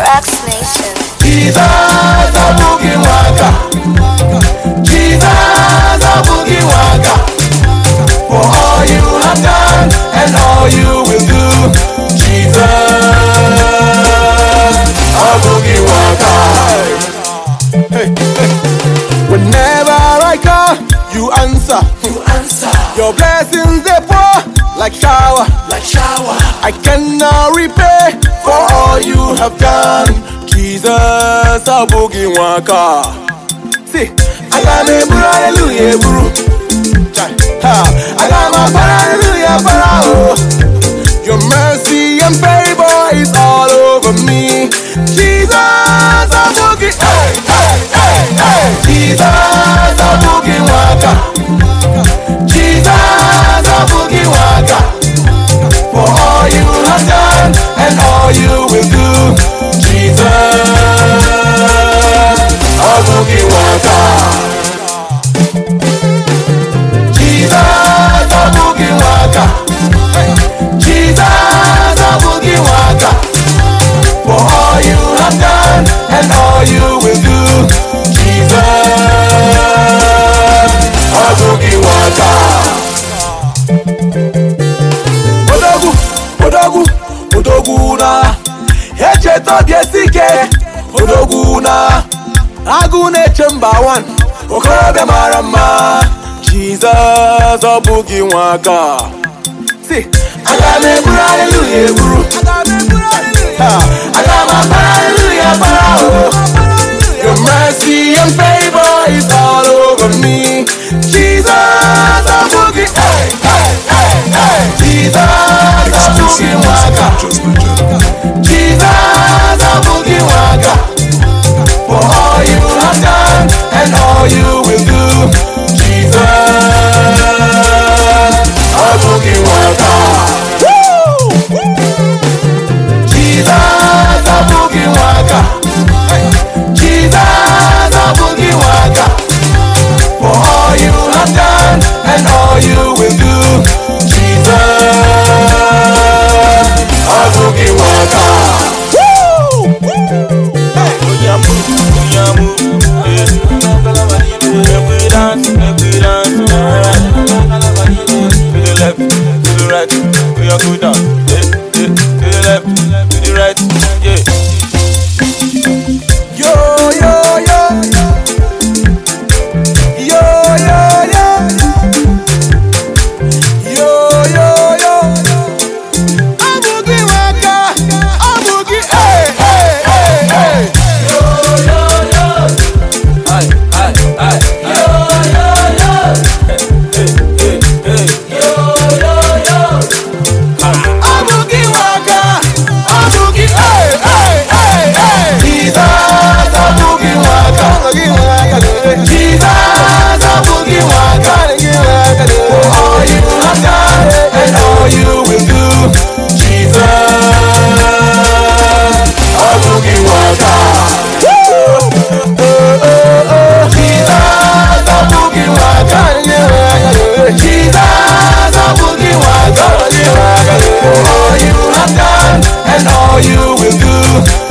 Tracks Nation. Jesus, a boogie waka. Jesus, a boogie waka. For all you have done and all you will do. Jesus, a boogie waka. Hey, hey. Whenever I call, you answer. Your blessings they pour like shower. I cannot repay for all you have done. Jesus, a boogie waka. See, I got me hallelujah, bro. I got my hallelujah, bro. Your mercy and favor is all over me. Jesus, a boogie, hey, hey, hey, hey. Jesus, a boogie waka. Jesus, a boogie waka. For all you have done and all you will do. Jesus, a boogie waka. Jesus, a boogie waka. Jesus, a boogie waka. For all you have done and all you will do. Jesus, a boogie waka. Odoguna Echeto biesike Odoguna Agune chemba one Okorobia marama Jesus a boogie waka. See, I got me hallelujah, bro. I got my hallelujah, bro. Your mercy and favor is all over me. Jesus a boogie, hey, hey, hey, hey. Jesus a boogie waka. Jesus a boogie waka. For all you have done and all you will do. Jesus a boogie waka. Jesus a boogie waka. Jesus a boogie waka. For all you have done and all you will do. Jesus a boogie waka. Go down, to the left, to the right, yeah. Yo, yo, yo. Yo, yo, yo. Yo, yo, yo. A boogie waka. A boogie, hey, hey, hey, hey. Yo, yo, yo. Aye, aye, aye. Yo, yo, yo. Hey, hey, hey. Yo, yo, yo. A boogie waka. A boogie, hey, hey, hey, hey. Jesus, a boogie waka. Jesus, a boogie waka. For all you have done and all you will do. Jesus, a boogie waka. Jesus, a boogie waka. Jesus, a boogie waka. For all you have done and all you will do.